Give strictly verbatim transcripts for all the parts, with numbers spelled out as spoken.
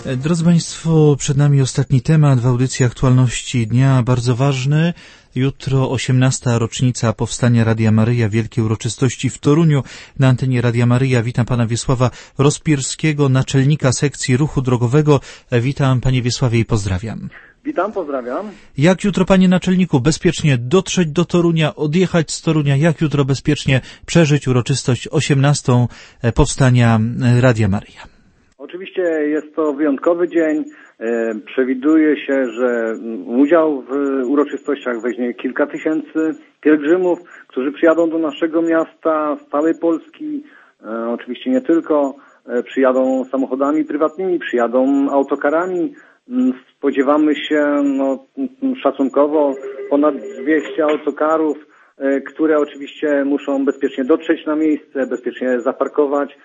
Drodzy Państwo, przed nami ostatni temat w audycji Aktualności Dnia, bardzo ważny. Jutro osiemnasta rocznica powstania Radia Maryja, wielkie uroczystości w Toruniu. Na antenie Radia Maryja witam pana Wiesława Rozpierskiego, naczelnika sekcji ruchu drogowego. Witam panie Wiesławie i pozdrawiam. Witam, pozdrawiam. Jak jutro, panie naczelniku, bezpiecznie dotrzeć do Torunia, odjechać z Torunia? Jak jutro bezpiecznie przeżyć uroczystość osiemnastą powstania Radia Maryja? Oczywiście jest to wyjątkowy dzień. Przewiduje się, że udział w uroczystościach weźmie kilka tysięcy pielgrzymów, którzy przyjadą do naszego miasta z całej Polski. Oczywiście nie tylko. Przyjadą samochodami prywatnymi, przyjadą autokarami. Spodziewamy się no, szacunkowo ponad dwieście autokarów, które oczywiście muszą bezpiecznie dotrzeć na miejsce, bezpiecznie zaparkować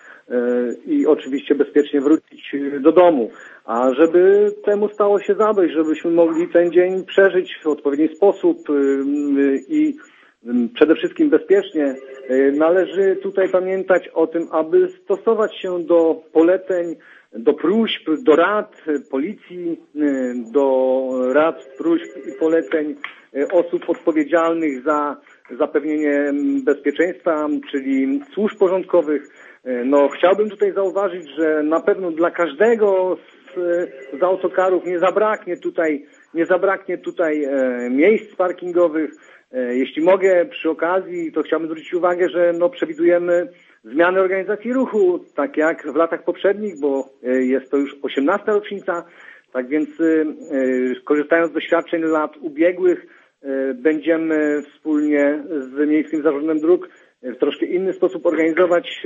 i oczywiście bezpiecznie wrócić do domu. A żeby temu stało się zadość, żebyśmy mogli ten dzień przeżyć w odpowiedni sposób i przede wszystkim bezpiecznie, należy tutaj pamiętać o tym, aby stosować się do poleceń, do próśb, do rad policji, do rad, próśb i poleceń osób odpowiedzialnych za zapewnienie bezpieczeństwa, czyli służb porządkowych. No, chciałbym tutaj zauważyć, że na pewno dla każdego z, z autokarów nie zabraknie tutaj, nie zabraknie tutaj e, miejsc parkingowych. E, jeśli mogę przy okazji, to chciałbym zwrócić uwagę, że no, przewidujemy zmiany organizacji ruchu, tak jak w latach poprzednich, bo e, jest to już osiemnasta rocznica, tak więc e, korzystając z doświadczeń lat ubiegłych, e, będziemy wspólnie z Miejskim Zarządem Dróg w troszkę inny sposób organizować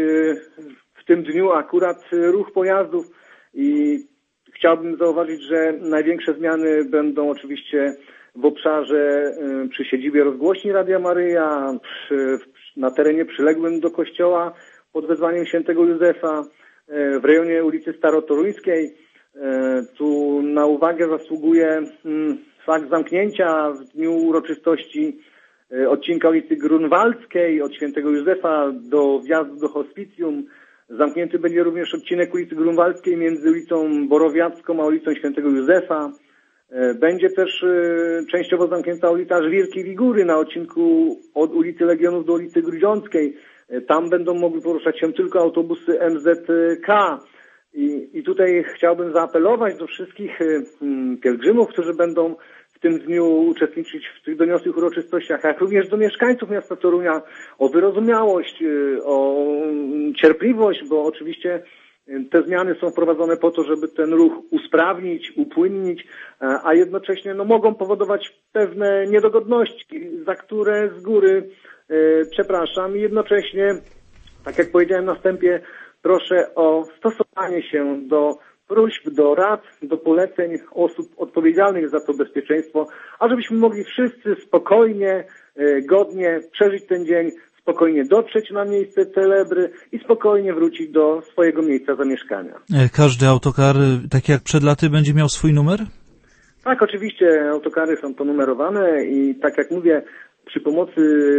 w tym dniu akurat ruch pojazdów i chciałbym zauważyć, że największe zmiany będą oczywiście w obszarze przy siedzibie rozgłośni Radia Maryja, przy, na terenie przyległym do kościoła pod wezwaniem świętego Józefa, w rejonie ulicy Starotoruńskiej. Tu na uwagę zasługuje fakt zamknięcia w dniu uroczystości odcinka ulicy Grunwaldzkiej od świętego Józefa do wjazdu do hospicjum. Zamknięty będzie również odcinek ulicy Grunwaldzkiej między ulicą Borowiacką a ulicą świętego Józefa. Będzie też częściowo zamknięta ulica Żwirki Wigury na odcinku od ulicy Legionów do ulicy Grudziąckiej. Tam będą mogły poruszać się tylko autobusy M Z K. I, i tutaj chciałbym zaapelować do wszystkich pielgrzymów, którzy będą w tym dniu uczestniczyć w tych doniosłych uroczystościach, jak również do mieszkańców miasta Torunia o wyrozumiałość, o cierpliwość, bo oczywiście te zmiany są wprowadzone po to, żeby ten ruch usprawnić, upłynnić, a jednocześnie no, mogą powodować pewne niedogodności, za które z góry e, przepraszam i jednocześnie, tak jak powiedziałem na wstępie, proszę o stosowanie się do próśb, do rad, do poleceń osób odpowiedzialnych za to bezpieczeństwo, a żebyśmy mogli wszyscy spokojnie, godnie przeżyć ten dzień, spokojnie dotrzeć na miejsce celebry i spokojnie wrócić do swojego miejsca zamieszkania. Każdy autokar, tak jak przed laty, będzie miał swój numer? Tak, oczywiście autokary są ponumerowane i tak jak mówię, przy pomocy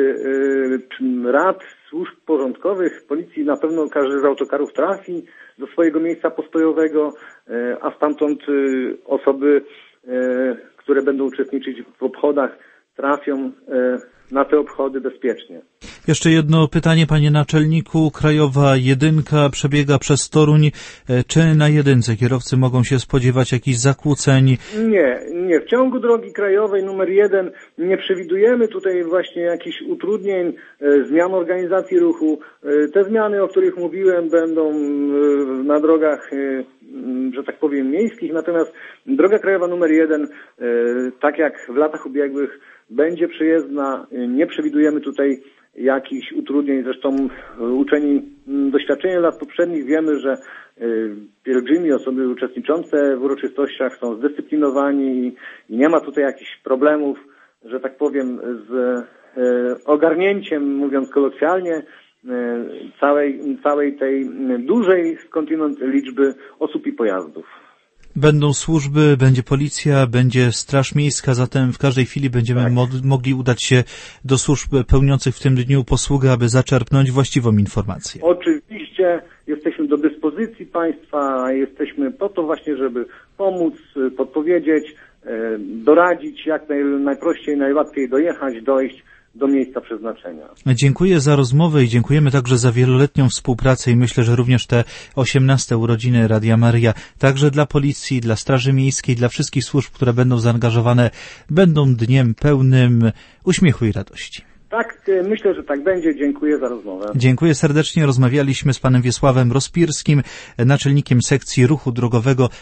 y, rad, służb porządkowych, policji na pewno każdy z autokarów trafi do swojego miejsca postojowego, y, a stamtąd y, osoby, y, które będą uczestniczyć w obchodach, trafią y, na te obchody bezpiecznie. Jeszcze jedno pytanie, panie naczelniku. Krajowa jedynka przebiega przez Toruń. Czy na jedynce kierowcy mogą się spodziewać jakichś zakłóceń? Nie, nie. W ciągu drogi krajowej numer jeden nie przewidujemy tutaj właśnie jakichś utrudnień, zmian organizacji ruchu. Te zmiany, o których mówiłem, będą na drogach, że tak powiem, miejskich. Natomiast droga krajowa numer jeden, tak jak w latach ubiegłych, będzie przejezdna. Nie przewidujemy tutaj jakichś utrudnień. Zresztą uczeni doświadczeniem lat poprzednich wiemy, że pielgrzymi, osoby uczestniczące w uroczystościach są zdyscyplinowani i nie ma tutaj jakichś problemów, że tak powiem, z ogarnięciem, mówiąc kolokwialnie, całej, całej tej dużej skądinąd liczby osób i pojazdów. Będą służby, będzie policja, będzie Straż Miejska, zatem w każdej chwili będziemy tak. mo- mogli udać się do służb pełniących w tym dniu posługę, aby zaczerpnąć właściwą informację. Oczywiście jesteśmy jesteśmy do dyspozycji państwa, jesteśmy po to właśnie, żeby pomóc, podpowiedzieć, doradzić, jak naj, najprościej, najłatwiej dojechać, dojść do miejsca przeznaczenia. Dziękuję za rozmowę i dziękujemy także za wieloletnią współpracę i myślę, że również te osiemnaste urodziny Radia Maryja, także dla Policji, dla Straży Miejskiej, dla wszystkich służb, które będą zaangażowane, będą dniem pełnym uśmiechu i radości. Tak, myślę, że tak będzie. Dziękuję za rozmowę. Dziękuję serdecznie. Rozmawialiśmy z panem Wiesławem Rozpirskim, naczelnikiem sekcji ruchu drogowego